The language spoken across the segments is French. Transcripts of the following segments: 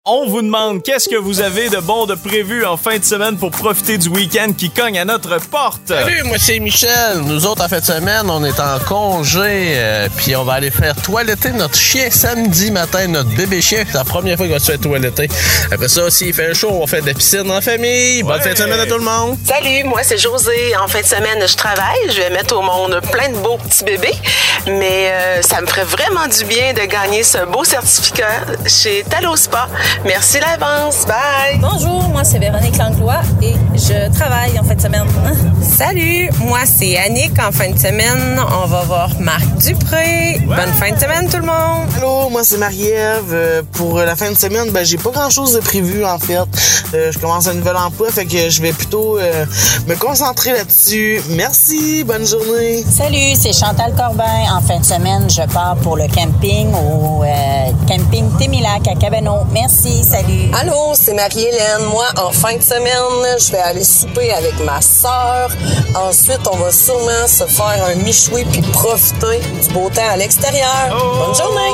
On vous demande qu'est-ce que vous avez de bon de prévu en fin de semaine pour profiter du week-end qui cogne à notre porte. Salut, moi c'est Michel. Nous autres, en fin de semaine, on est en congé, puis on va aller faire toiletter notre chien samedi matin, notre bébé chien. C'est la première fois qu'il va se faire toiletter. Après ça, s'il fait chaud, on va faire de la piscine en famille. Bonne fin de semaine à tout le monde. Salut, moi c'est Josée. En fin de semaine, je travaille. Je vais mettre au monde plein de beaux petits bébés. Mais ça me ferait vraiment du bien de gagner ce beau certificat chez Talospa. Merci d'avance. Bye! Bonjour, moi c'est Véronique Langlois et je travaille en fin de semaine. Salut, moi c'est Annick. En fin de semaine, on va voir Marc Dupré. Ouais. Bonne fin de semaine tout le monde! Allô, moi c'est Marie-Ève. Pour la fin de semaine, j'ai pas grand-chose de prévu en fait. Je commence un nouvel emploi, fait que je vais plutôt me concentrer là-dessus. Merci, bonne journée! Salut, c'est Chantal Corbin. En fin de semaine, je pars pour le camping au camping Témilac à Cabano. Merci. Salut. Allô, c'est Marie-Hélène. Moi, en fin de semaine, je vais aller souper avec ma sœur. Ensuite, on va sûrement se faire un michoui puis profiter du beau temps à l'extérieur. Bonne journée!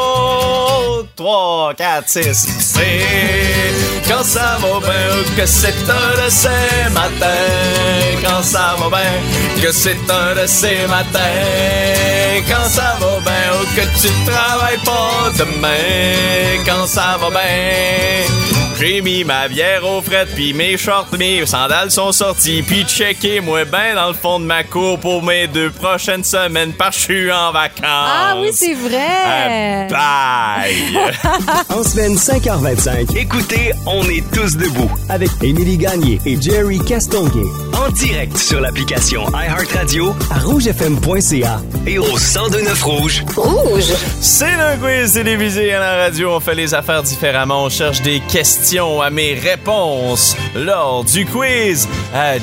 3, 4, 6, c'est quand ça va bien que c'est un de ces matins. Quand ça va bien que c'est un de ces matins. Quand ça va bien que tu travailles pas demain. Quand ça va bien. J'ai mis ma bière au fret, puis mes shorts, mes sandales sont sortis, puis checkez-moi ben dans le fond de ma cour pour mes 2 prochaines semaines, parce que je suis en vacances. Ah oui, c'est vrai! Bye! En semaine 5h25, écoutez, on est tous debout avec Émilie Gagné et Jerry Castonguay. En direct sur l'application iHeartRadio, à rougefm.ca et au 1029 Rouge. Rouge! C'est le quiz télévisé à la radio. On fait les affaires différemment. On cherche des questions à mes réponses lors du quiz à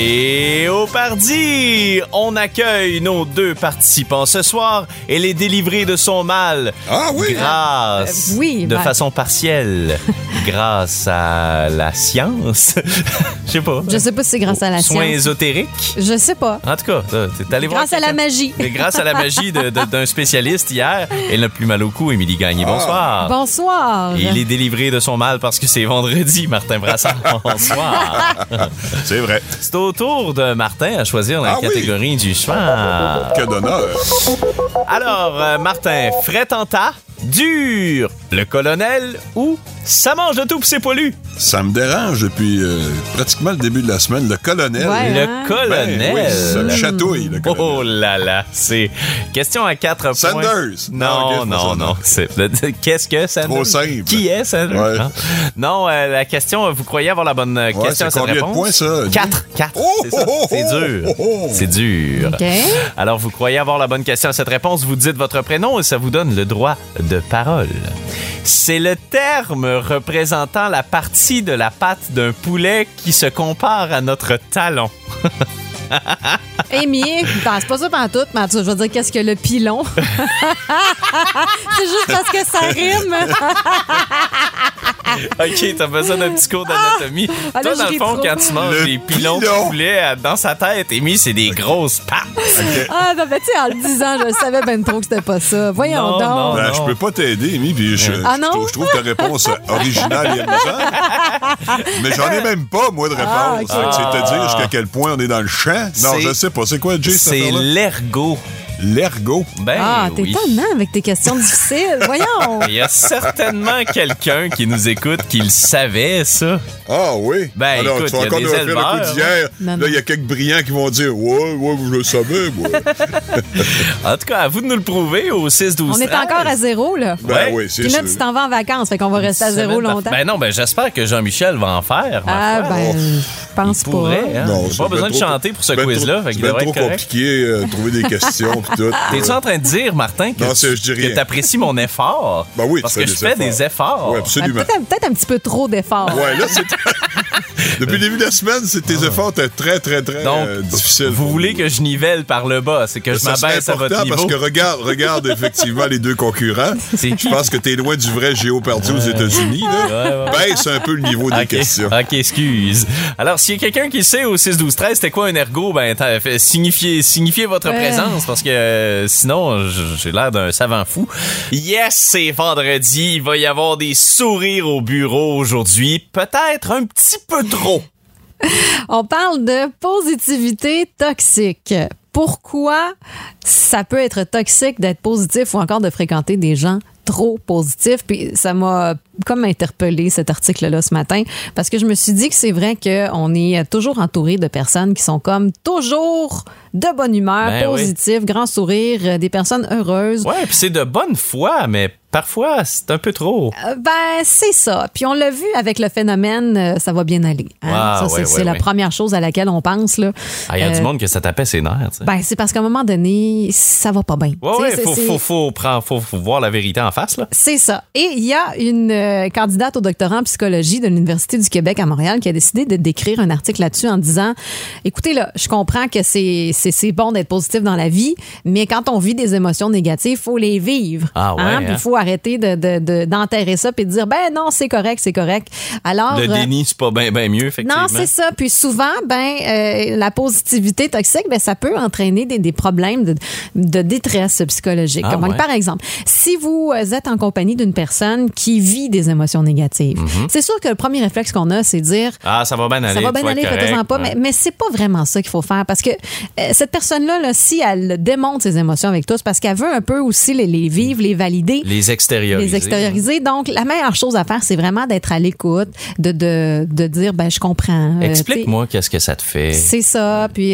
Jeopardy. On accueille nos 2 participants ce soir et les délivrer de son mal. Ah oui! Grâce, de façon partielle, grâce à la science. Je sais pas. Je sais pas si c'est grâce à la Soins science. ésotériques. Je sais pas. En tout cas, t'es allé voir. Grâce à la magie. Grâce à la magie d'un spécialiste hier. Elle n'a plus mal au cou, Émilie Gagné. Bonsoir. Bonsoir. Et il est délivré de son mal parce que c'est vendredi, Martin Brassard. Bonsoir. C'est vrai. C'est au tour de Martin à choisir la catégorie du soir. Que d'honneur. Alors, Martin, frais en tas, dur, le colonel ou ça mange de tout pis c'est poilu? Ça me dérange depuis pratiquement le début de la semaine. Le colonel. Ouais, le colonel. Ben, oui, ça me chatouille, le colonel. Oh là là, c'est question à 4 points. Sanders. Non. Qu'est-ce que Sanders? Trop simple. Qui est Sanders? Ouais. Non, la question, vous croyez avoir la bonne question à cette réponse? Combien de points, ça? 4. C'est ça. C'est dur. C'est dur. Okay. Alors, vous croyez avoir la bonne question à cette réponse, vous dites votre prénom et ça vous donne le droit de parole. C'est le terme représentant la partie de la patte d'un poulet qui se compare à notre talon. Amy, c'est pas ça pantoute, mais je veux dire, qu'est-ce que le pilon? C'est juste parce que ça rime. OK, t'as besoin d'un petit cours d'anatomie. Ah, toi, là, dans le fond, quand tu manges des pilons de poulet dans sa tête, Amy, c'est des grosses pattes. Okay. Ah, non, mais tu sais, en le disant, je savais ben trop que c'était pas ça. Voyons donc. Non. Je peux pas t'aider, Amy, puis je trouve ta réponse originale et amusante. Mais j'en ai même pas, moi, de réponse. Okay. C'est te dire jusqu'à quel point on est dans le champ. Non, je sais pas. C'est quoi, Jay, cette C'est affaire-là? l'ergot. L'ergot? Ben t'es tannant avec tes questions difficiles. Voyons. Il y a certainement quelqu'un qui nous écoute qui le savait, ça. Ah oui? Ben, alors, écoute, tu vas encore nous offrir le coup d'hier. Là, il y a quelques brillants qui vont dire « Ouais, je le savais, moi. » En tout cas, à vous de nous le prouver au 6-12-13. On est encore à 0, là. Ben oui, c'est Puis sûr. là, tu t'en vas en vacances, fait qu'on va rester à 0 longtemps. Ben non, j'espère que Jean-Michel va en faire. Je pense pas. Pourrait, hein? Non, pas besoin de chanter pour ce quiz-là. C'est bien trop compliqué de trouver des questions pis tout. T'es-tu en train de dire, Martin, que t'apprécies mon effort? Ben oui, parce que je fais des efforts. Oui, absolument. Peut-être un petit peu trop d'efforts. Ouais, là, c'est... Depuis le début de la semaine, tes efforts étaient très, très, très difficiles. Vous voulez que je nivelle par le bas, c'est que je m'abaisse à votre niveau. Parce que regarde effectivement les deux concurrents. Je pense que t'es loin du vrai Géopardy aux États-Unis. Baisse un peu le niveau des questions. OK, excuse. Alors, s'il y a quelqu'un qui sait au 6-12-13, c'était quoi un ergot? Signifiez votre présence, parce que sinon, j'ai l'air d'un savant fou. Yes, c'est vendredi. Il va y avoir des sourires au bureau aujourd'hui. Peut-être un petit peu trop. On parle de positivité toxique. Pourquoi ça peut être toxique d'être positif ou encore de fréquenter des gens trop positifs? Puis ça m'a comme interpellé cet article-là ce matin parce que je me suis dit que c'est vrai qu'on est toujours entouré de personnes qui sont comme toujours de bonne humeur, positives, grand sourire, des personnes heureuses. Ouais, puis c'est de bonne foi, mais parfois, c'est un peu trop. C'est ça. Puis on l'a vu avec le phénomène « ça va bien aller ». C'est la première chose à laquelle on pense. Il y a du monde que ça tapait ses nerfs. C'est parce qu'à un moment donné, ça va pas bien. Il faut voir la vérité en face. Là. C'est ça. Et il y a une candidate au doctorat en psychologie de l'Université du Québec à Montréal qui a décidé d'écrire un article là-dessus en disant « Écoutez, là, je comprends que c'est bon d'être positif dans la vie, mais quand on vit des émotions négatives, il faut les vivre. Il faut arrêter d'enterrer ça puis de dire non, c'est correct. Alors le déni, c'est pas bien mieux, effectivement. Non, c'est ça. Puis souvent, la positivité toxique, ça peut entraîner des problèmes de détresse psychologique. Par exemple, si vous êtes en compagnie d'une personne qui vit des émotions négatives, c'est sûr que le premier réflexe qu'on a, c'est dire ça va bien aller. Ça va bien aller, faites-en pas. Mais c'est pas vraiment ça qu'il faut faire parce que cette personne-là, si elle démontre ses émotions avec toi, c'est parce qu'elle veut un peu aussi les vivre, les valider. Les extérioriser. Donc, la meilleure chose à faire, c'est vraiment d'être à l'écoute, de dire, je comprends. Explique-moi qu'est-ce que ça te fait. C'est ça. Puis,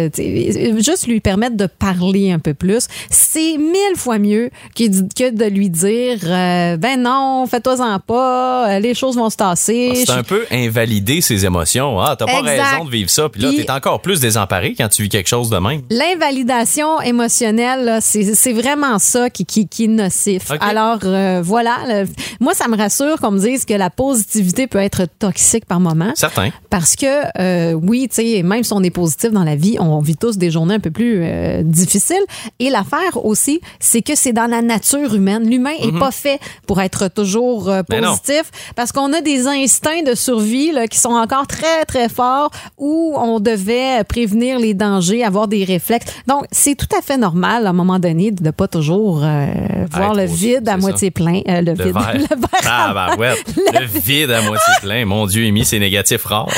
juste lui permettre de parler un peu plus. C'est 1000 fois mieux que de lui dire, non, fais-toi-en pas, les choses vont se tasser. C'est un peu invalider ses émotions. T'as pas raison de vivre ça. Puis là, t'es encore plus désemparé quand tu vis quelque chose de même. L'invalidation émotionnelle, là, c'est vraiment ça qui est nocif. Okay. Alors, voilà. Moi, ça me rassure qu'on me dise que la positivité peut être toxique par moment. Certain. Parce que, oui, tu sais, même si on est positif dans la vie, on vit tous des journées un peu plus difficiles. Et l'affaire aussi, c'est que c'est dans la nature humaine. L'humain est pas fait pour être toujours positif parce qu'on a des instincts de survie là, qui sont encore très, très forts où on devait prévenir les dangers, avoir des réflexes. Donc, c'est tout à fait normal, à un moment donné, de ne pas toujours voir le vide à moitié plein. Le vide. Le vide à moitié plein. Mon Dieu, Amy, c'est négatif rare.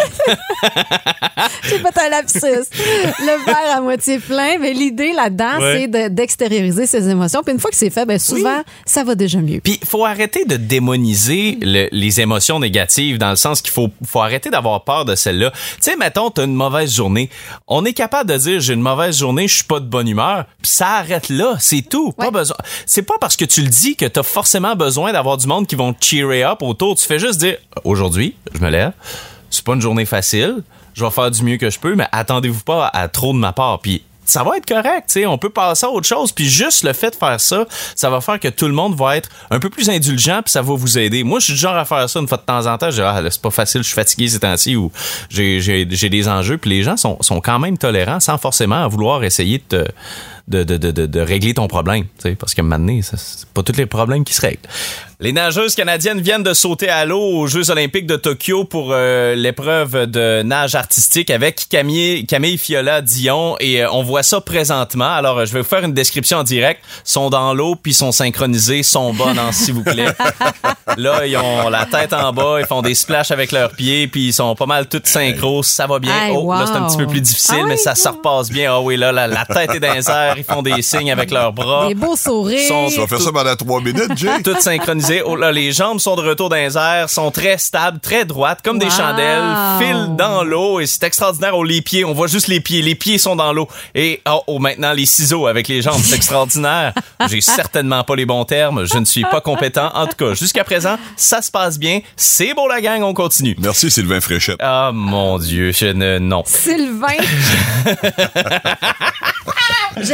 J'ai fait un lapsus. Le verre à moitié plein, mais l'idée là-dedans, c'est d'extérioriser ses émotions. Puis une fois que c'est fait, souvent, ça va déjà mieux. Puis il faut arrêter de démoniser les émotions négatives dans le sens qu'il faut arrêter d'avoir peur de celles-là. Tu sais, mettons, t'as une mauvaise journée. On est capable de dire, j'ai une mauvaise journée, je suis pas de bonne humeur. Puis ça arrête là, c'est tout. Pas besoin. C'est pas parce que tu le dis que t'as forcément besoin d'avoir du monde qui vont te cheerer up autour. Tu fais juste dire, aujourd'hui, je me lève. C'est pas une journée facile. Je vais faire du mieux que je peux, mais attendez-vous pas à trop de ma part. Puis ça va être correct, tu sais, on peut passer à autre chose. Puis juste le fait de faire ça, ça va faire que tout le monde va être un peu plus indulgent, puis ça va vous aider. Moi, je suis du genre à faire ça une fois de temps en temps. Je dis, c'est pas facile, je suis fatigué ces temps-ci ou j'ai des enjeux. Puis les gens sont quand même tolérants sans forcément vouloir essayer de régler ton problème, tu sais, parce que maintenant, c'est pas tous les problèmes qui se règlent. Les nageuses canadiennes viennent de sauter à l'eau aux Jeux olympiques de Tokyo pour l'épreuve de nage artistique avec Camille Fiola-Dion et on voit ça présentement. Alors, je vais vous faire une description en direct. Sont dans l'eau, puis sont synchronisés, sont bonnes, s'il vous plaît. Là, ils ont la tête en bas, ils font des splashs avec leurs pieds, puis ils sont pas mal toutes synchro. Ça va bien. Là, c'est un petit peu plus difficile, mais ça se repasse bien. Là, la tête est dans les airs, ils font des signes avec leurs bras. Des beaux sourires. Tu vas faire ça pendant 3 minutes, Jay? Toutes synchronisées. Là, les jambes sont de retour dans les airs, sont très stables, très droites, comme des chandelles, filent dans l'eau et c'est extraordinaire. Les pieds, on voit juste les pieds sont dans l'eau. Et maintenant, les ciseaux avec les jambes, c'est extraordinaire. J'ai certainement pas les bons termes, je ne suis pas compétent. En tout cas, jusqu'à présent, ça se passe bien. C'est beau la gang, on continue. Merci Sylvain Fréchette. Ah mon Dieu, non. Sylvain. J'aime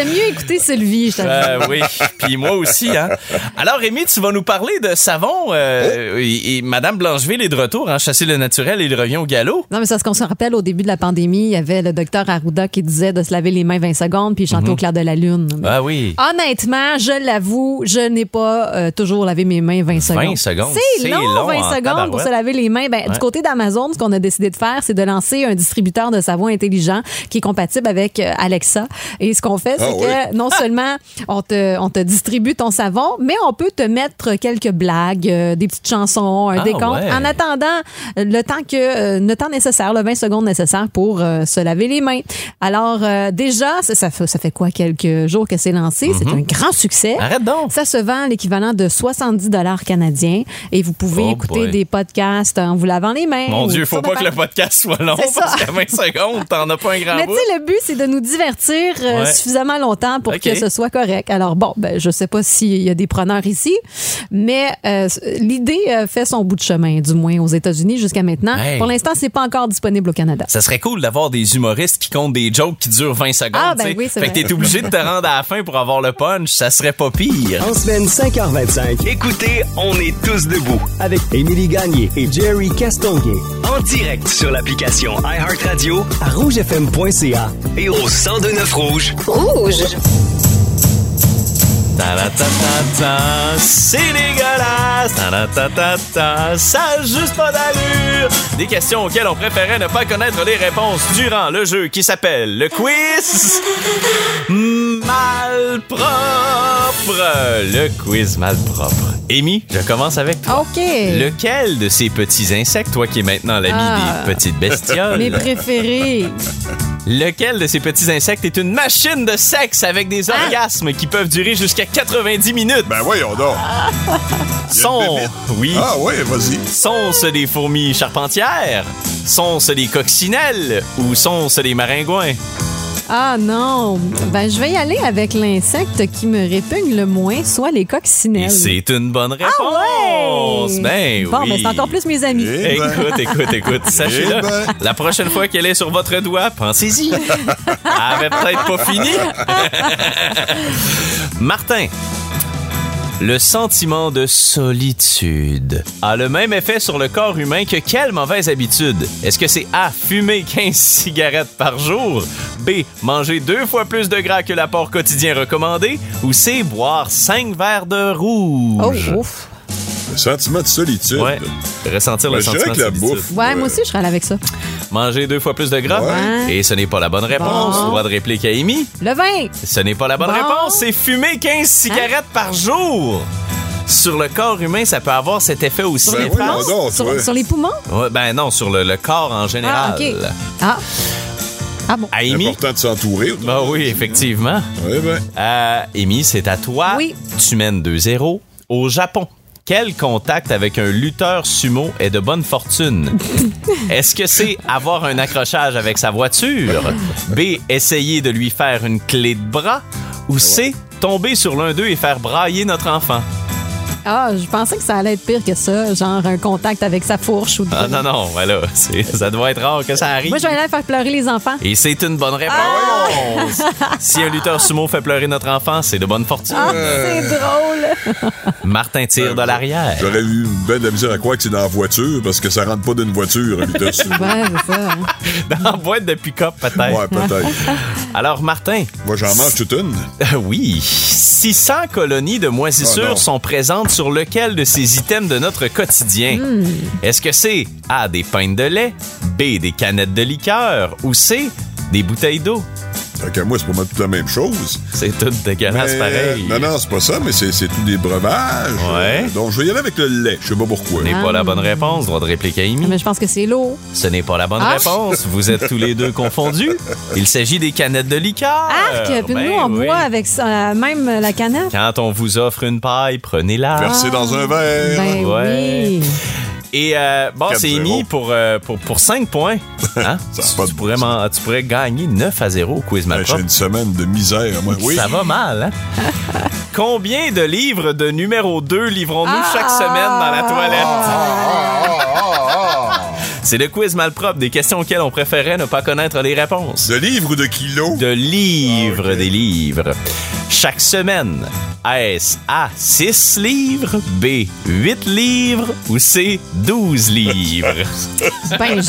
mieux écouter Sylvie, je t'avoue. Oui, puis moi aussi. Hein. Alors, Rémi, tu vas nous parler de savon. Et Madame Blancheville est de retour, hein, chasser le naturel et il revient au galop. Non, mais c'est ce qu'on se rappelle, au début de la pandémie, il y avait le docteur Arruda qui disait de se laver les mains 20 secondes puis chanter au clair de la lune. Ah oui. Honnêtement, je l'avoue, je n'ai pas toujours lavé mes mains 20 secondes. 20 secondes? C'est long 20 secondes pour se laver les mains. Du côté d'Amazon, ce qu'on a décidé de faire, c'est de lancer un distributeur de savon intelligent qui est compatible avec Alexa. Et ce qu'on fait, c'est que non seulement on te distribue ton savon, mais on peut te mettre quelques blagues, des petites chansons, un décompte, en attendant le temps nécessaire, le 20 secondes nécessaire pour se laver les mains. Alors, déjà, ça fait quoi, quelques jours que c'est lancé? C'est un grand succès. Arrête donc! Ça se vend à l'équivalent de 70 $ canadiens et vous pouvez écouter des podcasts en vous lavant les mains. Mon Dieu, faut pas que le podcast soit long parce qu'à 20 secondes, t'en as pas un grand bout. Mais tu sais, le but, c'est de nous divertir suffisamment longtemps pour que ce soit correct. Alors bon, je sais pas s'il y a des preneurs ici, mais l'idée fait son bout de chemin, du moins aux États-Unis jusqu'à maintenant. Pour l'instant, c'est pas encore disponible au Canada. Ça serait cool d'avoir des humoristes qui comptent des jokes qui durent 20 secondes. Oui, c'est vrai. Fait que t'es obligé de te rendre à la fin pour avoir le punch. Ça serait pas pire. En semaine 5h25, écoutez On est tous debout avec Émilie Gagné et Jerry Castonguay. En direct sur l'application iHeartRadio à rougefm.ca et au 1029 Rouge. Rouge! C'est dégueulasse! Ça a juste pas d'allure! Des questions auxquelles on préférait ne pas connaître les réponses durant le jeu qui s'appelle le quiz malpropre. Le quiz malpropre. Amy, je commence avec toi. OK. Lequel de ces petits insectes, toi qui es maintenant l'ami des petites bestioles... Mes préférés. Lequel de ces petits insectes est une machine de sexe avec des orgasmes qui peuvent durer jusqu'à 90 minutes? Ben voyons donc. Oui. Ah oui, vas-y. Sont-ce des fourmis charpentières? Sont-ce des coccinelles? Ou sont-ce des maringouins? Ah non, je vais y aller avec l'insecte qui me répugne le moins, soit les coccinelles. Et c'est une bonne réponse. Bon, mais c'est encore plus mes amis. Écoute, sachez-le, la prochaine fois qu'elle est sur votre doigt, pensez-y. Elle avait peut-être pas fini. Martin. Le sentiment de solitude a le même effet sur le corps humain que quelle mauvaise habitude? Est-ce que c'est A, fumer 15 cigarettes par jour? B, manger 2 fois plus de gras que l'apport quotidien recommandé? Ou C, boire 5 verres de rouge? Oh, ouf. Le sentiment de solitude. Ouais, ressentir le sentiment de solitude. Je dirais que la bouffe. Ouais, moi aussi, je serais allé avec ça. Manger 2 fois plus de gras? Ouais. Et ce n'est pas la bonne réponse. Droit de réplique à Amy. Le vin. Ce n'est pas la bonne réponse. C'est fumer 15 cigarettes par jour. Sur le corps humain, ça peut avoir cet effet aussi. Sur les poumons? Ouais, non, sur le corps en général. Ah, OK. Ah bon. C'est important de s'entourer. Oui, effectivement. Oui, Amy, c'est à toi. Oui. Tu mènes 2-0. Au Japon, quel contact avec un lutteur sumo est de bonne fortune? Est-ce que c'est avoir un accrochage avec sa voiture? B, essayer de lui faire une clé de bras? Ou C, tomber sur l'un d'eux et faire brailler notre enfant? Ah, je pensais que ça allait être pire que ça, genre un contact avec sa fourche ou de... Ah non, voilà, ça doit être rare que ça arrive. Moi, je vais aller faire pleurer les enfants. Et c'est une bonne réponse. Si un lutteur sumo fait pleurer notre enfant, c'est de bonne fortune. Ah, c'est drôle. Martin tire de l'arrière. J'aurais eu ben de la misère à croire que c'est dans la voiture parce que ça rentre pas d'une voiture, un lutteur sumo. Ouais, c'est ça. Dans la boîte de pick-up, peut-être. Ouais, peut-être. Alors, Martin. Moi, j'en mange toute une. Oui. 600 colonies de moisissures sont présentes sur lequel de ces items de notre quotidien? Est-ce que c'est A, des pintes de lait, B, des canettes de liqueur ou C, des bouteilles d'eau? Fait moi, c'est pas mal toute la même chose. C'est tout dégueulasse pareil. Non, c'est pas ça, mais c'est tout des breuvages. Ouais. Donc, je vais y aller avec le lait. Je sais pas pourquoi. Ce n'est pas la bonne réponse. Droit de réplique à Amy. Mais je pense que c'est l'eau. Ce n'est pas la bonne réponse. Vous êtes tous les deux confondus. Il s'agit des canettes de liqueur. Puis nous, on boit avec ça, même la canette. Quand on vous offre une paille, prenez-la. Versez dans un verre. Ben oui. Et c'est Amy pour 5 points. Hein? Tu pourrais gagner 9-0 au quiz malpropre. J'ai une semaine de misère, moi. Oui. Ça va mal, hein? Combien de livres de numéro 2 livrons-nous chaque semaine dans la toilette? C'est le quiz malpropre, des questions auxquelles on préférait ne pas connaître les réponses. De livres ou de kilos? De livres, des livres. Chaque semaine, est-ce A, 6 livres, B, 8 livres ou C, 12 livres? Ben,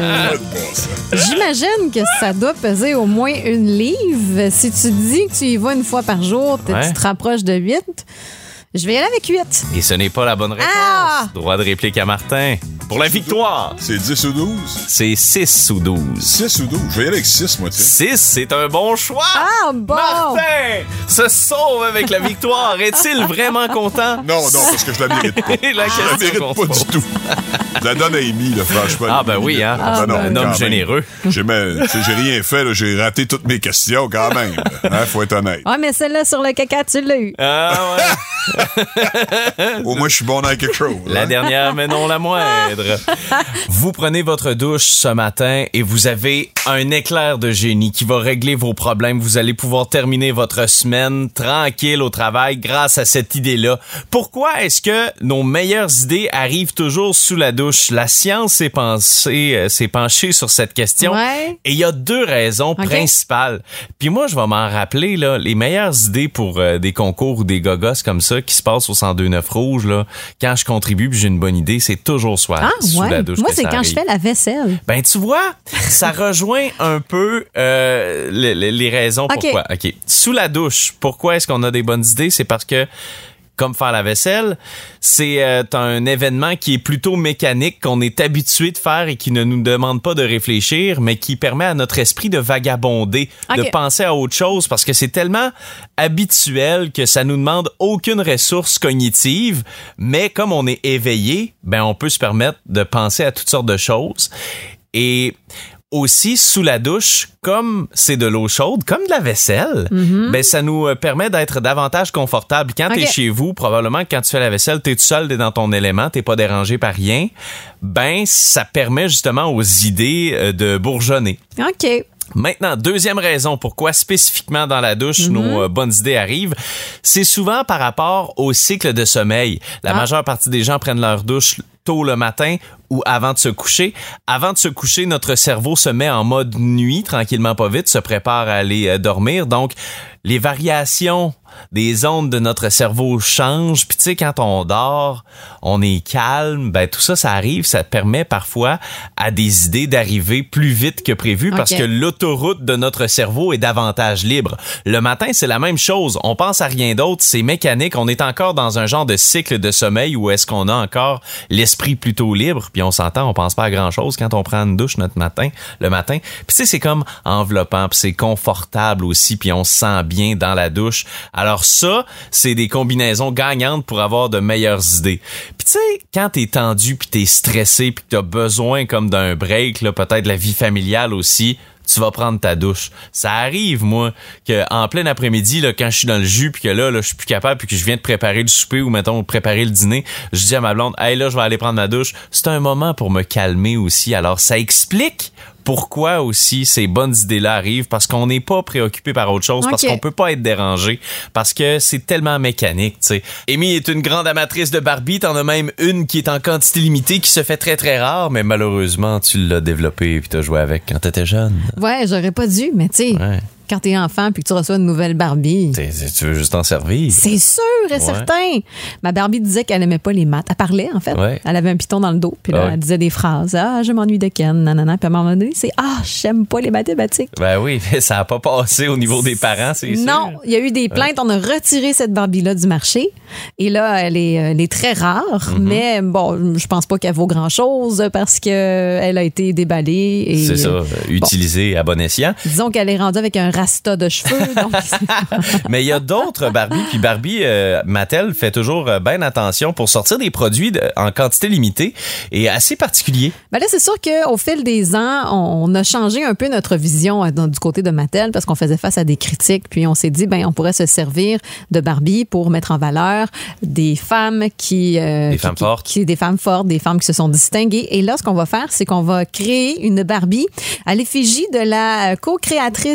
j'imagine que ça doit peser au moins une livre. Si tu dis que tu y vas une fois par jour, tu te rapproches de 8. Je vais y aller avec 8. Et ce n'est pas la bonne réponse. Ah! Droit de réplique à Martin. Pour la victoire. C'est 10 ou 12? C'est 6 ou 12. 6 ou 12? Je vais y aller avec 6, moi, tiens. 6, c'est un bon choix. Ah, bon. Martin se sauve avec la victoire. Est-il vraiment content? Non, parce que je la mérite pas. Je la mérite pas du tout. Je la donne à Amy, là, franchement. Ah, ben oui, hein. Un homme généreux. J'ai rien fait, là. J'ai raté toutes mes questions, quand même. Faut être honnête. Ah, mais celle-là sur le caca, tu l'as eu. Ah, ouais. Au moins, je suis bon dans quelque chose. La dernière, mais non la moindre. Vous prenez votre douche ce matin et vous avez un éclair de génie qui va régler vos problèmes. Vous allez pouvoir terminer votre semaine tranquille au travail grâce à cette idée-là. Pourquoi est-ce que nos meilleures idées arrivent toujours sous la douche? La science s'est penchée sur cette question. Ouais. Et il y a 2 raisons principales. Puis moi, je vais m'en rappeler, là, les meilleures idées pour des concours ou des gogos comme ça qui se passent au 102.9 Rouge, là, quand je contribue puis j'ai une bonne idée, c'est toujours sous la douche. Moi, que c'est ça quand arrive. je fais la vaisselle. Ben, tu vois, ça rejoint un peu les raisons pourquoi. OK. Sous la douche, pourquoi est-ce qu'on a des bonnes idées? C'est parce que comme faire la vaisselle, c'est un événement qui est plutôt mécanique, qu'on est habitué de faire et qui ne nous demande pas de réfléchir, mais qui permet à notre esprit de vagabonder, de penser à autre chose, parce que c'est tellement habituel que ça nous demande aucune ressource cognitive, mais comme on est éveillé, ben on peut se permettre de penser à toutes sortes de choses. Et aussi, sous la douche, comme c'est de l'eau chaude, comme de la vaisselle, ben ça nous permet d'être davantage confortable. Quand t'es chez vous, probablement que quand tu fais la vaisselle, t'es tout seul, t'es dans ton élément, t'es pas dérangé par rien. Ben, ça permet justement aux idées de bourgeonner. OK. Maintenant, deuxième raison pourquoi spécifiquement dans la douche nos bonnes idées arrivent, c'est souvent par rapport au cycle de sommeil. La majeure partie des gens prennent leur douche tôt le matin ou avant de se coucher. Avant de se coucher, notre cerveau se met en mode nuit, tranquillement pas vite, se prépare à aller dormir. Donc, les variations des ondes de notre cerveau changent. Puis tu sais, quand on dort, on est calme. Ben tout ça, ça arrive. Ça permet parfois à des idées d'arriver plus vite que prévu parce que l'autoroute de notre cerveau est davantage libre. Le matin, c'est la même chose. On pense à rien d'autre. C'est mécanique. On est encore dans un genre de cycle de sommeil où est-ce qu'on a encore l'esprit plutôt libre. Puis on s'entend, on pense pas à grand-chose quand on prend une douche le matin. Puis tu sais, c'est comme enveloppant. Puis c'est confortable aussi. Puis on se sent bien dans la douche. Alors ça, c'est des combinaisons gagnantes pour avoir de meilleures idées. Puis tu sais, quand t'es tendu, puis t'es stressé, puis que t'as besoin comme d'un break, là, peut-être la vie familiale aussi, tu vas prendre ta douche. Ça arrive, moi, que en plein après-midi, là, quand je suis dans le jus, puis que là, je suis plus capable, puis que je viens de préparer le souper ou, mettons, préparer le dîner, je dis à ma blonde, « Hey, là, je vais aller prendre ma douche. » C'est un moment pour me calmer aussi. Alors, ça explique pourquoi aussi ces bonnes idées-là arrivent, parce qu'on n'est pas préoccupé par autre chose, parce qu'on peut pas être dérangé, parce que c'est tellement mécanique, tu sais. Amy est une grande amatrice de Barbie, t'en as même une qui est en quantité limitée, qui se fait très très rare, mais malheureusement, tu l'as développée puis t'as joué avec quand t'étais jeune. Ouais, j'aurais pas dû, mais tu sais... Ouais. Quand t'es enfant puis que tu reçois une nouvelle Barbie. Tu veux juste t'en servir. C'est sûr et certain. Ma Barbie disait qu'elle aimait pas les maths. Elle parlait, en fait. Ouais. Elle avait un piton dans le dos. Puis là, elle disait des phrases. « Ah, je m'ennuie de Ken. » Nanana. Puis à un moment donné, c'est « Ah, j'aime pas les mathématiques. » Ben oui, mais ça a pas passé au niveau des parents, c'est sûr. Non, il y a eu des plaintes. On a retiré cette Barbie-là du marché. Et là, elle est très rare. Mais bon, je pense pas qu'elle vaut grand-chose parce qu'elle a été déballée. Et, c'est ça, utilisée à bon escient. Disons qu'elle est rendue avec un rasta de cheveux. Donc... Mais il y a d'autres Barbie. Puis Barbie, Mattel fait toujours bien attention pour sortir des produits en quantité limitée et assez particuliers. Ben là, c'est sûr qu'au fil des ans, on a changé un peu notre vision du côté de Mattel parce qu'on faisait face à des critiques. Puis on s'est dit, ben on pourrait se servir de Barbie pour mettre en valeur des femmes des femmes fortes, des femmes qui se sont distinguées. Et là, ce qu'on va faire, c'est qu'on va créer une Barbie à l'effigie de la co-créatrice du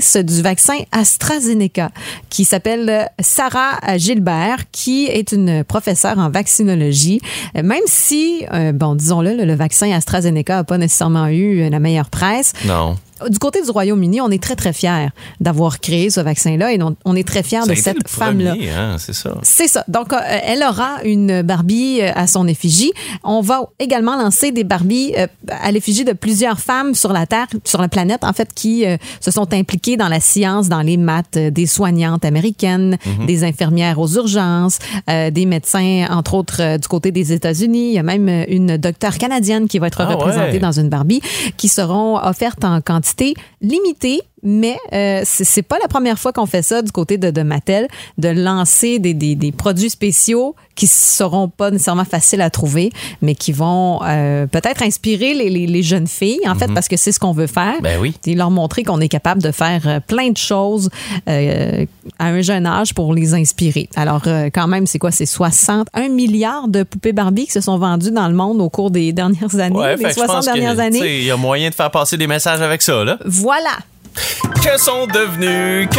vaccin AstraZeneca qui s'appelle Sarah Gilbert, qui est une professeure en vaccinologie. Même si, disons-le, le vaccin AstraZeneca n'a pas nécessairement eu la meilleure presse. Non. Du côté du Royaume-Uni, on est très, très fiers d'avoir créé ce vaccin-là et on est très fiers de cette femme-là. Hein, c'est ça. C'est ça. Donc, elle aura une Barbie à son effigie. On va également lancer des Barbies à l'effigie de plusieurs femmes sur la Terre, sur la planète, en fait, qui se sont impliquées dans la science, dans les maths, des soignantes américaines, des infirmières aux urgences, des médecins, entre autres, du côté des États-Unis. Il y a même une docteure canadienne qui va être représentée dans une Barbie, qui seront offertes en quantité limitée, mais c'est pas la première fois qu'on fait ça du côté de Mattel, de lancer des produits spéciaux qui seront pas nécessairement faciles à trouver, mais qui vont peut-être inspirer les jeunes filles, en fait, parce que c'est ce qu'on veut faire. Ben oui. Et leur montrer qu'on est capable de faire plein de choses à un jeune âge pour les inspirer. Alors, quand même, c'est quoi? C'est 61 milliards de poupées Barbie qui se sont vendues dans le monde au cours des dernières années, des 60 dernières années. Il y a moyen de faire passer des messages avec ça, là. Voilà. Que sont devenus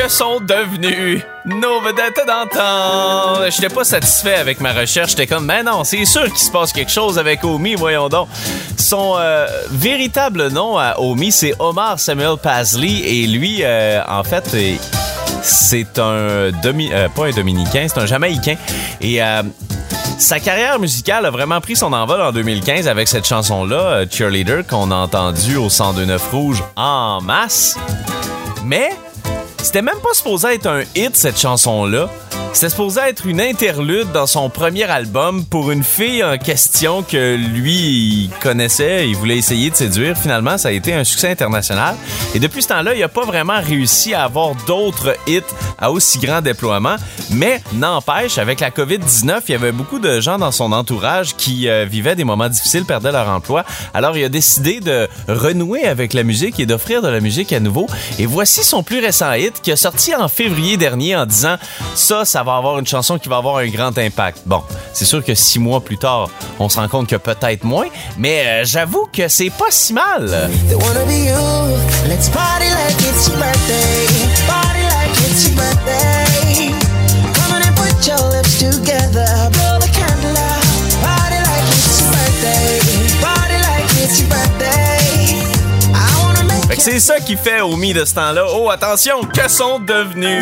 nos vedettes d'antan? J'étais pas satisfait avec ma recherche. J'étais comme, mais non, c'est sûr qu'il se passe quelque chose avec Omi, voyons donc. Son véritable nom à Omi, c'est Omar Samuel Pasley. Et lui, en fait, c'est pas un Dominicain, c'est un Jamaïcain. Et sa carrière musicale a vraiment pris son envol en 2015 avec cette chanson-là, Cheerleader, qu'on a entendue au 102.9 Rouge en masse. Mais c'était même pas supposé être un hit, cette chanson-là. C'était supposé être une interlude dans son premier album pour une fille en question que lui, il connaissait, il voulait essayer de séduire. Finalement, ça a été un succès international. Et depuis ce temps-là, il n'a pas vraiment réussi à avoir d'autres hits à aussi grand déploiement. Mais n'empêche, avec la COVID-19, il y avait beaucoup de gens dans son entourage qui vivaient des moments difficiles, perdaient leur emploi. Alors, il a décidé de renouer avec la musique et d'offrir de la musique à nouveau. Et voici son plus récent hit qui a sorti en février dernier en disant « Ça va avoir une chanson qui va avoir un grand impact. » Bon, c'est sûr que 6 mois plus tard, on se rend compte que peut-être moins, mais j'avoue que c'est pas si mal. Fait que c'est ça qui fait Omi de ce temps-là. Oh, attention, que sont devenus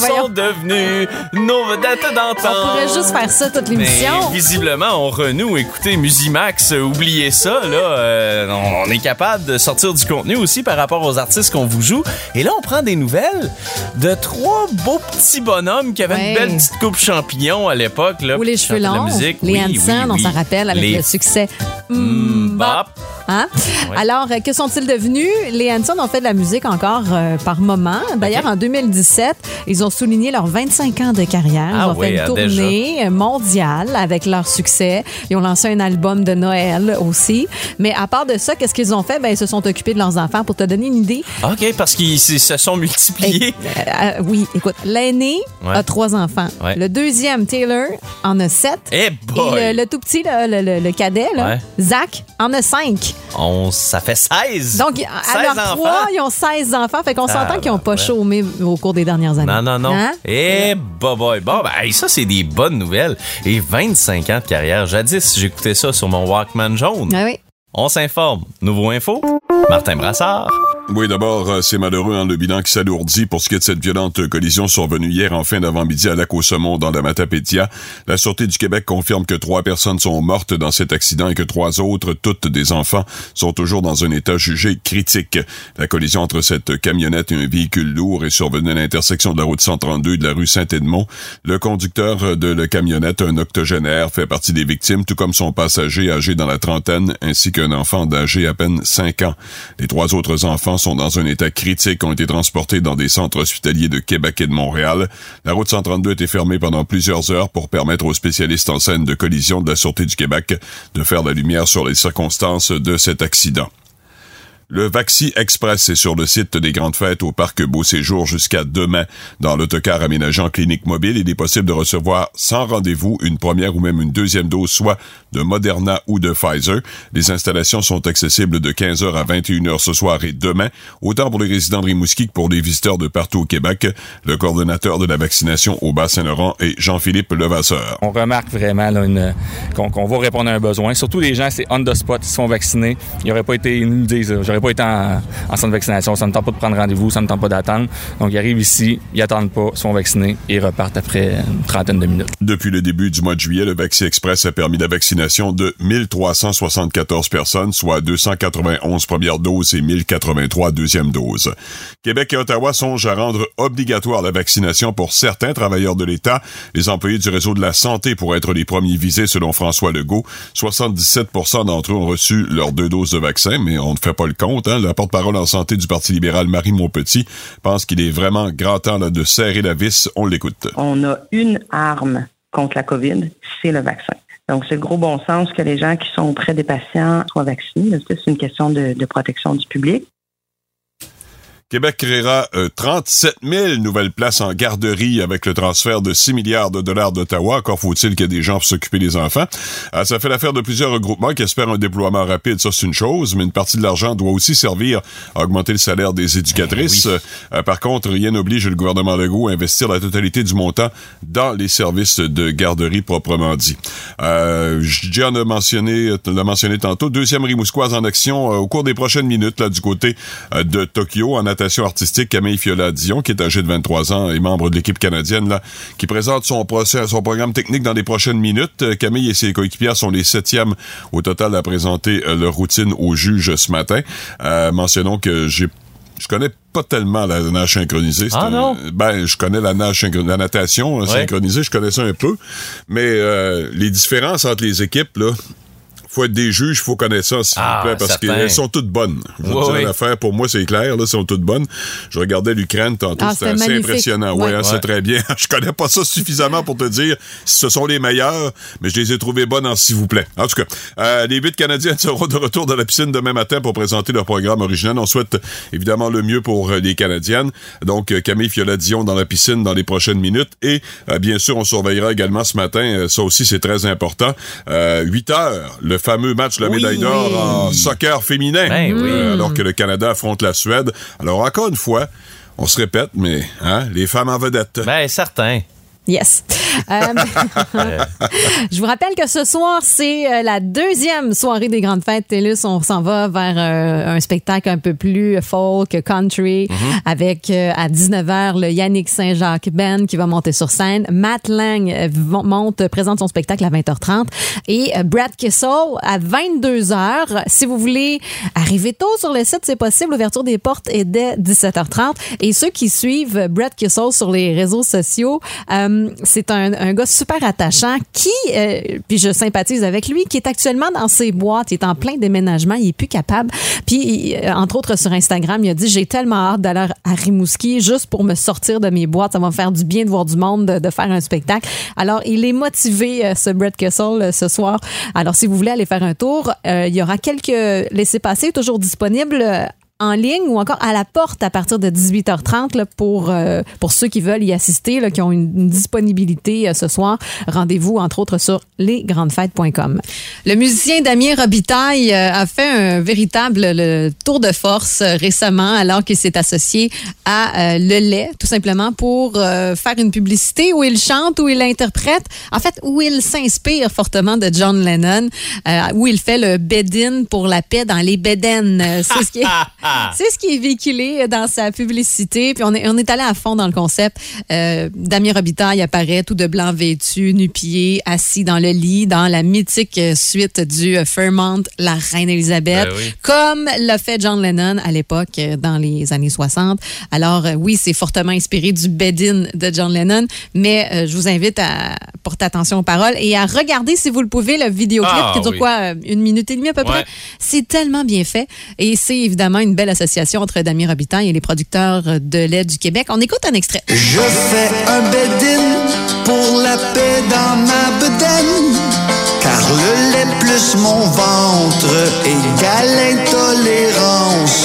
nos vedettes d'antan? On pourrait juste faire ça toute l'émission. Mais visiblement, on renoue. Écoutez, Musimax, oubliez ça. Là, on est capable de sortir du contenu aussi par rapport aux artistes qu'on vous joue. Et là, on prend des nouvelles de 3 beaux petits bonhommes qui avaient une belle petite coupe champignon à l'époque. Là, ou les cheveux longs. Les Hanson, on s'en rappelle, avec le succès Bop. Hein? Ouais. Alors, que sont-ils devenus? Les Hanson ont fait de la musique encore par moment. D'ailleurs, en 2017, ils ont souligné leurs 25 ans de carrière. Ils ont fait une tournée mondiale avec leur succès. Ils ont lancé un album de Noël aussi. Mais à part de ça, qu'est-ce qu'ils ont fait? Ben, ils se sont occupés de leurs enfants. Pour te donner une idée. OK, parce qu'ils se sont multipliés. Oui, écoute, l'aîné a 3 enfants. Ouais. Le deuxième, Taylor, en a 7. Et le tout petit, le cadet, là, Zach, en a 5. Ça fait 16. Donc, à leur 3, ils ont 16 enfants. Fait qu'on s'entend qu'ils n'ont pas chômé au cours des dernières années. Non. Hein? Et boy. Bon, ben, ça, c'est des bonnes nouvelles. Et 25 ans de carrière. Jadis, j'écoutais ça sur mon Walkman jaune. Ah oui. On s'informe. Nouveau info, Martin Brassard. Oui, d'abord, c'est malheureux, le bilan qui s'alourdit pour ce qui est de cette violente collision survenue hier en fin d'avant-midi à Lac-au-Saumon dans la Matapédia. La Sûreté du Québec confirme que 3 personnes sont mortes dans cet accident et que 3 autres, toutes des enfants, sont toujours dans un état jugé critique. La collision entre cette camionnette et un véhicule lourd est survenue à l'intersection de la route 132 et de la rue Saint-Edmond. Le conducteur de la camionnette, un octogénaire, fait partie des victimes, tout comme son passager âgé dans la trentaine, ainsi qu'un enfant d'âgé à peine 5 ans. Les 3 autres enfants sont dans un état critique, ont été transportés dans des centres hospitaliers de Québec et de Montréal. La route 132 a été fermée pendant plusieurs heures pour permettre aux spécialistes en scène de collision de la Sûreté du Québec de faire la lumière sur les circonstances de cet accident. Le Vaxi Express est sur le site des Grandes Fêtes au Parc Beau Séjour jusqu'à demain. Dans l'autocar aménagé en clinique mobile, il est possible de recevoir sans rendez-vous une première ou même une deuxième dose, soit de Moderna ou de Pfizer. Les installations sont accessibles de 15h à 21h ce soir et demain, autant pour les résidents de Rimouski que pour les visiteurs de partout au Québec. Le coordonnateur de la vaccination au Bas-Saint-Laurent est Jean-Philippe Levasseur. On remarque vraiment là, qu'on va répondre à un besoin. Surtout les gens, c'est on the spot, ils se font vacciner. Ils n'auraient pas été, ils nous disent, j'aurais pas été en centre de vaccination, ça ne me tente pas de prendre rendez-vous, ça ne me tente pas d'attendre. Donc ils arrivent ici, ils attendent pas, se font vacciner et ils repartent après une trentaine de minutes. Depuis le début du mois de juillet, le Vaxi Express a permis la vaccination de 1374 personnes, soit 291 premières doses et 1083 deuxièmes doses. Québec et Ottawa songent à rendre obligatoire la vaccination pour certains travailleurs de l'État. Les employés du réseau de la santé pourraient être les premiers visés selon François Legault. 77% d'entre eux ont reçu leurs 2 doses de vaccin, mais on ne fait pas le compte. La porte-parole en santé du Parti libéral, Marie Montpetit, pense qu'il est vraiment grand temps de serrer la vis. On l'écoute. On a une arme contre la COVID, c'est le vaccin. Donc, c'est le gros bon sens que les gens qui sont auprès des patients soient vaccinés. C'est une question de protection du public. Québec créera 37 000 nouvelles places en garderie avec le transfert de 6 milliards de dollars d'Ottawa. Encore faut-il qu'il y ait des gens pour s'occuper des enfants. Ça fait l'affaire de plusieurs regroupements qui espèrent un déploiement rapide. Ça, c'est une chose, mais une partie de l'argent doit aussi servir à augmenter le salaire des éducatrices. Oui. Par contre, rien n'oblige le gouvernement Legault à investir la totalité du montant dans les services de garderie proprement dit. Jean l'a mentionné tantôt. 2e Rimouskoise en action au cours des prochaines minutes là du côté de Tokyo en natation artistique. Camille Fiola-Dion, qui est âgée de 23 ans et membre de l'équipe canadienne, là, qui présente son programme technique dans les prochaines minutes. Camille et ses coéquipières sont les 7e au total à présenter leur routine au juge ce matin. Mentionnons que je connais pas tellement la nage synchronisée. Non? Je connais la natation synchronisée, je connais ça un peu. Mais les différences entre les équipes, là, faut être des juges, faut connaître ça, s'il vous plaît, parce qu'elles sont toutes bonnes. Je veux dire, l'affaire, pour moi, c'est clair, là, elles sont toutes bonnes. Je regardais l'Ukraine tantôt, c'était assez magnifique. Impressionnant. C'est très bien. Je connais pas ça suffisamment pour te dire si ce sont les meilleurs, mais je les ai trouvées bonnes en s'il vous plaît. En tout cas, les 8 Canadiens seront de retour dans la piscine demain matin pour présenter leur programme original. On souhaite évidemment le mieux pour les Canadiennes. Donc, Camille Fiola-Dion dans la piscine dans les prochaines minutes. Et, bien sûr, on surveillera également ce matin, ça aussi, c'est très important, 8 heures, le fameux match de la médaille d'or en soccer féminin, alors que le Canada affronte la Suède. Alors, encore une fois, on se répète, mais les femmes en vedette. Ben, certain. Yes. Je vous rappelle que ce soir, c'est la 2e soirée des Grandes Fêtes TELUS. On s'en va vers un spectacle un peu plus folk, country, avec à 19h le Yannick Saint-Jacques Band qui va monter sur scène. Matt Lang présente son spectacle à 20h30 et Brad Kissel à 22h. Si vous voulez arriver tôt sur le site, c'est possible. L'ouverture des portes est dès 17h30. Et ceux qui suivent Brad Kissel sur les réseaux sociaux, c'est un gars super attachant qui, puis je sympathise avec lui, qui est actuellement dans ses boîtes. Il est en plein déménagement, il est plus capable. Puis, entre autres, sur Instagram, il a dit « J'ai tellement hâte d'aller à Rimouski juste pour me sortir de mes boîtes. Ça va me faire du bien de voir du monde, de faire un spectacle. » Alors, il est motivé, ce Brad Kissel, ce soir. Alors, si vous voulez aller faire un tour, il y aura quelques laissez-passer toujours disponibles en ligne ou encore à la porte à partir de 18h30 là, pour ceux qui veulent y assister, là, qui ont une disponibilité ce soir. Rendez-vous, entre autres, sur lesgrandesfêtes.com. Le musicien Damien Robitaille a fait un véritable tour de force récemment alors qu'il s'est associé à Le Lait, tout simplement pour faire une publicité où il chante, où il interprète, en fait, où il s'inspire fortement de John Lennon, où il fait le bed-in pour la paix dans les bedaines. C'est ce qui est... C'est ce qui est véhiculé dans sa publicité. Puis on est allé à fond dans le concept. Damien Robitaille apparaît tout de blanc vêtu, nu-pied, assis dans le lit, dans la mythique suite du Fairmont, la Reine Élisabeth, comme l'a fait John Lennon à l'époque, dans les années 60. Alors oui, c'est fortement inspiré du bed-in de John Lennon, mais je vous invite à porter attention aux paroles et à regarder, si vous le pouvez, le vidéoclip qui dure 1 minute et demie à peu près. C'est tellement bien fait et c'est évidemment une belle association entre Damien Robitaille et les producteurs de lait du Québec. On écoute un extrait. Je fais un bed-in pour la paix dans ma bedaine, car le lait plus mon ventre égale intolérance.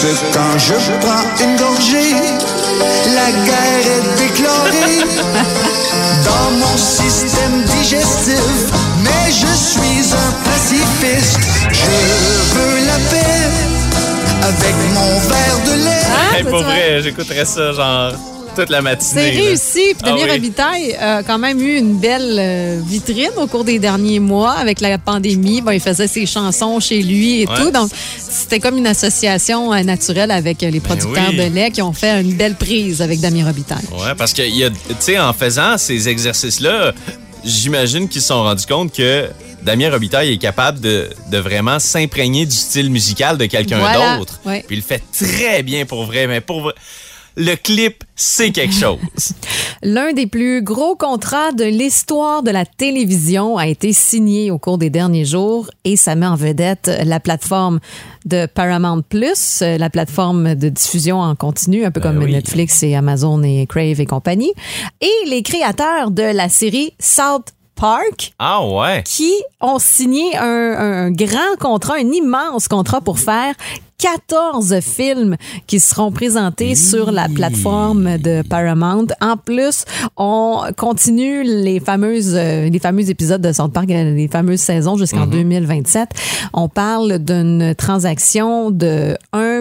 juste quand je prends une gorgée, la guerre est déclarée dans mon système digestif. Mais je suis un pacifiste, je veux la paix avec mon verre de lait. Hey, pour vrai, j'écouterais ça genre toute la matinée. C'est réussi. Puis Damien Robitaille a quand même eu une belle vitrine au cours des derniers mois avec la pandémie. Bon, il faisait ses chansons chez lui et tout. Donc, c'était comme une association naturelle avec les producteurs de lait qui ont fait une belle prise avec Damien Robitaille. Ouais, parce que, tu sais, en faisant ces exercices-là, j'imagine qu'ils se sont rendus compte que Damien Robitaille est capable de vraiment s'imprégner du style musical de quelqu'un d'autre. Ouais. Puis il le fait très bien pour vrai, mais pour vrai, le clip, c'est quelque chose. L'un des plus gros contrats de l'histoire de la télévision a été signé au cours des derniers jours et ça met en vedette la plateforme de Paramount+, la plateforme de diffusion en continu, un peu comme Netflix et Amazon et Crave et compagnie, et les créateurs de la série South Park, qui ont signé un grand contrat, un immense contrat pour faire 14 films qui seront présentés sur la plateforme de Paramount. En plus, on continue les fameux épisodes de South Park, les fameuses saisons jusqu'en 2027. On parle d'une transaction de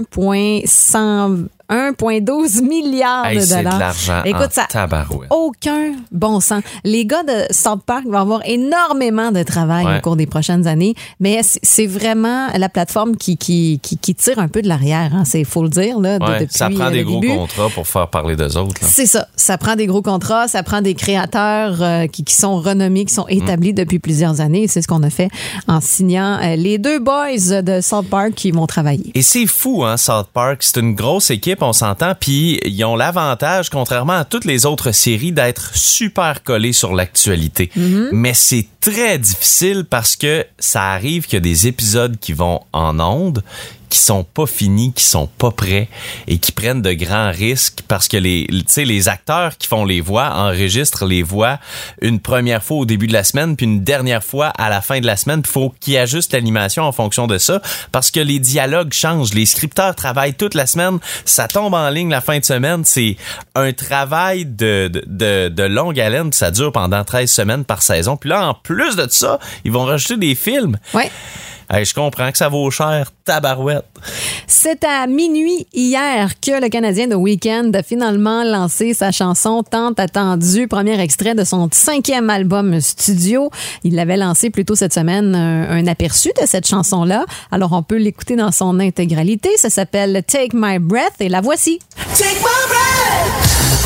1,12 milliard de dollars. C'est de l'argent. Écoute, ça n'a aucun bon sens. Les gars de South Park vont avoir énormément de travail au cours des prochaines années, mais c'est vraiment la plateforme qui tire un peu de l'arrière. Hein. C'est faut le dire là. Depuis ça prend des gros contrats pour faire parler d'eux autres. Là. C'est ça. Ça prend des gros contrats, ça prend des créateurs qui sont renommés, qui sont établis depuis plusieurs années. C'est ce qu'on a fait en signant les deux boys de South Park qui vont travailler. Et c'est fou, hein, South Park. C'est une grosse équipe, on s'entend, puis ils ont l'avantage, contrairement à toutes les autres séries, d'être super collés sur l'actualité. Mais c'est très difficile parce que ça arrive qu'il y a des épisodes qui vont en ondes, qui sont pas finis, qui sont pas prêts et qui prennent de grands risques parce que les acteurs qui font les voix enregistrent les voix une première fois au début de la semaine puis une dernière fois à la fin de la semaine. Il faut qu'ils ajustent l'animation en fonction de ça parce que les dialogues changent. Les scripteurs travaillent toute la semaine. Ça tombe en ligne la fin de semaine. C'est un travail de longue haleine puis ça dure pendant 13 semaines par saison. Puis là, en plus de ça, ils vont rajouter des films. Ouais. Hey, je comprends que ça vaut cher, tabarouette. C'est à minuit hier que le Canadien The Weeknd a finalement lancé sa chanson tant attendue, premier extrait de son 5e album studio. Il l'avait lancé plus tôt cette semaine, un aperçu de cette chanson-là. Alors on peut l'écouter dans son intégralité. Ça s'appelle Take My Breath et la voici. Take my breath.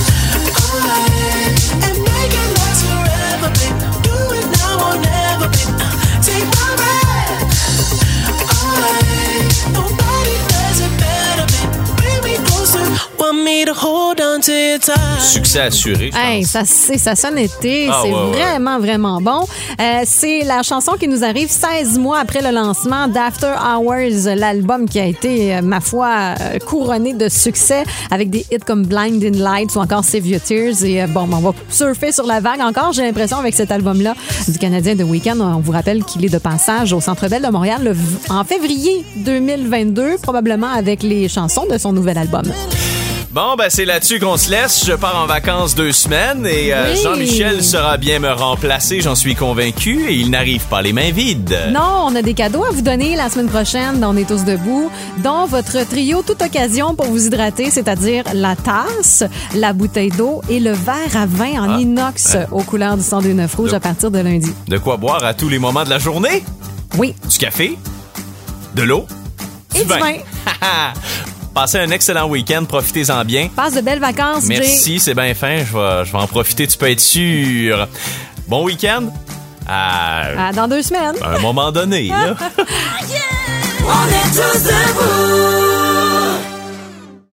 And make it last forever, babe. Do it now or never, babe. Take my breath. Succès assuré, je pense. Hey, ça sonne été. C'est vraiment, vraiment bon. C'est la chanson qui nous arrive 16 mois après le lancement d'After Hours, l'album qui a été, ma foi, couronné de succès avec des hits comme Blinding Lights ou encore Save Your Tears. Et on va surfer sur la vague encore, j'ai l'impression, avec cet album-là du Canadien The Weeknd. On vous rappelle qu'il est de passage au Centre Bell de Montréal en février 2022, probablement avec les chansons de son nouvel album. Bon, ben c'est là-dessus qu'on se laisse. Je pars en vacances 2 semaines et Jean-Michel sera bien me remplacer, j'en suis convaincu, et il n'arrive pas les mains vides. Non, on a des cadeaux à vous donner la semaine prochaine dans On est tous debout, dont votre trio toute occasion pour vous hydrater, c'est-à-dire la tasse, la bouteille d'eau et le verre à vin en inox aux couleurs du 102.9 Rouge à partir de lundi. De quoi boire à tous les moments de la journée? Oui. Du café, de l'eau et du vin. Passez un excellent week-end, profitez-en bien. Passe de belles vacances, Jay. Merci, c'est bien fin, je vais en profiter, tu peux être sûr. Bon week-end. Dans 2 semaines. À un moment donné, là. On est tous debout.